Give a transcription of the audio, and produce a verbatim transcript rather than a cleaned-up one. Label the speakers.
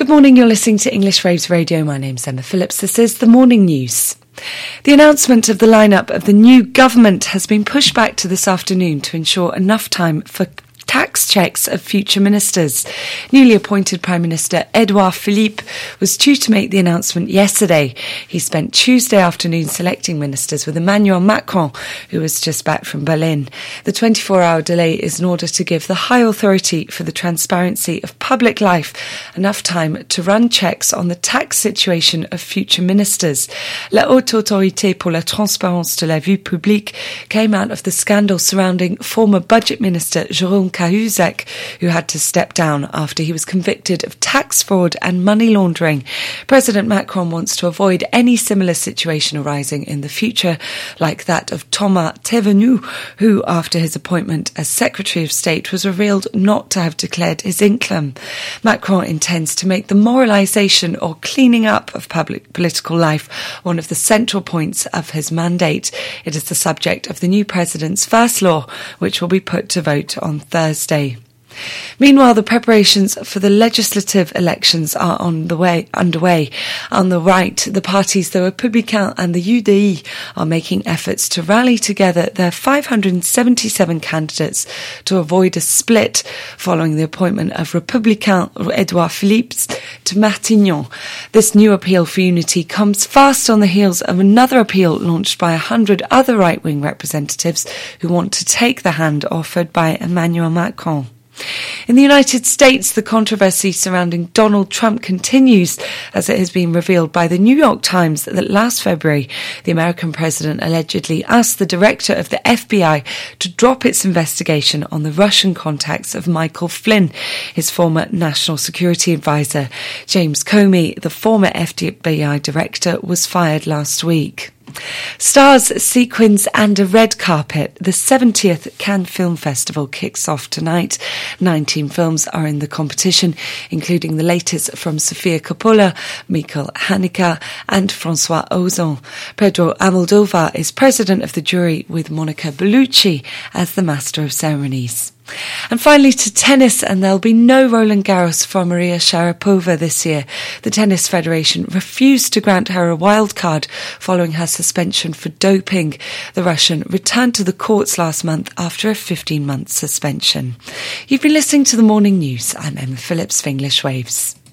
Speaker 1: Good morning, you're listening to English Waves Radio. My name's Emma Phillips. This is the morning news. The announcement of the lineup of the new government has been pushed back to this afternoon to ensure enough time for tax checks of future ministers. Newly appointed Prime Minister Edouard Philippe was due to make the announcement yesterday. He spent Tuesday afternoon selecting ministers with Emmanuel Macron, who was just back from Berlin. The twenty-four hour delay is in order to give the High Authority for the Transparency of Public Life enough time to run checks on the tax situation of future ministers. La Haute Autorité pour la Transparence de la Vie Publique came out of the scandal surrounding former Budget Minister Jérôme Cahuzac, who had to step down after he was convicted of tax fraud and money laundering. President Macron wants to avoid any similar situation arising in the future, like that of Thomas Thévenoud, who, after his appointment as Secretary of State, was revealed not to have declared his income. Macron intends to make the moralisation or cleaning up of public political life one of the central points of his mandate. It is the subject of the new president's first law, which will be put to vote on Thursday. Thursday. Meanwhile, the preparations for the legislative elections are on the way, underway. On the right, the parties, the Républicains and the U D I, are making efforts to rally together their five hundred seventy-seven candidates to avoid a split following the appointment of Républicain Edouard Philippe to Matignon. This new appeal for unity comes fast on the heels of another appeal launched by a hundred other right-wing representatives who want to take the hand offered by Emmanuel Macron. In the United States, the controversy surrounding Donald Trump continues, as it has been revealed by the New York Times that last February, the American president allegedly asked the director of the F B I to drop its investigation on the Russian contacts of Michael Flynn, his former national security advisor. James Comey, the former F B I director, was fired last week. Stars, sequins and a red carpet. The seventieth Cannes Film Festival kicks off tonight. nineteen films are in the competition, including the latest from Sofia Coppola, Michael Haneke and François Ozon. Pedro Almodóvar is president of the jury, with Monica Bellucci as the master of ceremonies. And finally to tennis, and there'll be no Roland Garros for Maria Sharapova this year. The Tennis Federation refused to grant her a wild card following her suspension for doping. The Russian returned to the courts last month after a fifteen month suspension. You've been listening to the morning news. I'm Emma Phillips of English Waves.